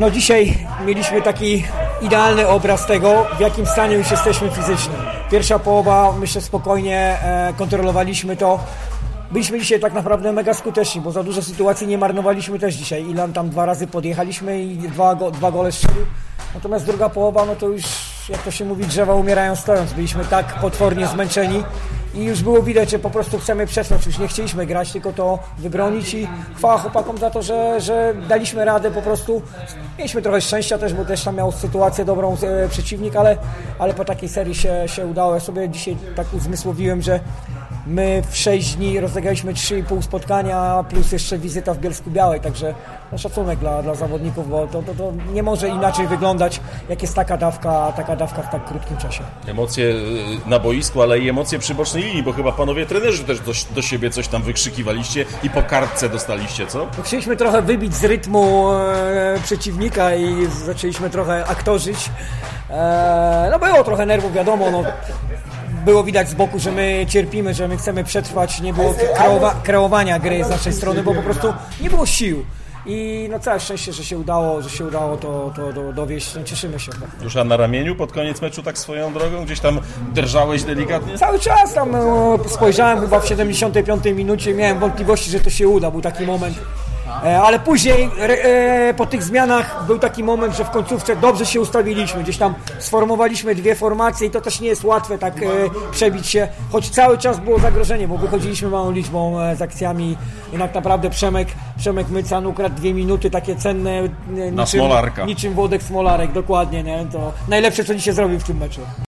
No dzisiaj mieliśmy taki idealny obraz tego, w jakim stanie już jesteśmy fizycznie. Pierwsza połowa, myślę, spokojnie kontrolowaliśmy to. Byliśmy dzisiaj tak naprawdę mega skuteczni, bo za dużo sytuacji nie marnowaliśmy też dzisiaj. Ilan tam 2 razy podjechaliśmy i dwa gole strzelił. Natomiast druga połowa, no to już, jak to się mówi, drzewa umierają stojąc. Byliśmy tak potwornie zmęczeni i już było widać, że po prostu chcemy przetrwać. Już nie chcieliśmy grać, tylko to wybronić i chwała chłopakom za to, że daliśmy radę po prostu. Mieliśmy trochę szczęścia też, bo też tam miał sytuację dobrą przeciwnik, ale po takiej serii się udało. Ja sobie dzisiaj tak uzmysłowiłem, że my w 6 dni rozegraliśmy 3,5 spotkania, plus jeszcze wizyta w Bielsku-Białej, także szacunek dla zawodników, bo to nie może inaczej wyglądać, jak jest taka dawka w tak krótkim czasie. Emocje na boisku, ale i emocje przy bocznej linii, bo chyba panowie trenerzy też do siebie coś tam wykrzykiwaliście i po kartce dostaliście, co? Chcieliśmy trochę wybić z rytmu przeciwnika i zaczęliśmy trochę aktorzyć. No było trochę nerwów, wiadomo, no. Było widać z boku, że my cierpimy, że my chcemy przetrwać, nie było kreowania gry z naszej strony, bo po prostu nie było sił. I no całe szczęście, że się udało to dowieść, cieszymy się. Już na ramieniu pod koniec meczu tak swoją drogą? Gdzieś tam drżałeś delikatnie? Cały czas tam spojrzałem chyba w 75 minucie, miałem wątpliwości, że to się uda, był taki moment. Ale później po tych zmianach był taki moment, że w końcówce dobrze się ustawiliśmy, gdzieś tam sformowaliśmy 2 formacje i to też nie jest łatwe tak przebić się, choć cały czas było zagrożenie, bo wychodziliśmy małą liczbą z akcjami. Jednak naprawdę Przemek Mycan ukradł 2 minuty takie cenne na Smolarka. Niczym Włodek Smolarek, dokładnie, nie? To najlepsze, co dzisiaj zrobił w tym meczu.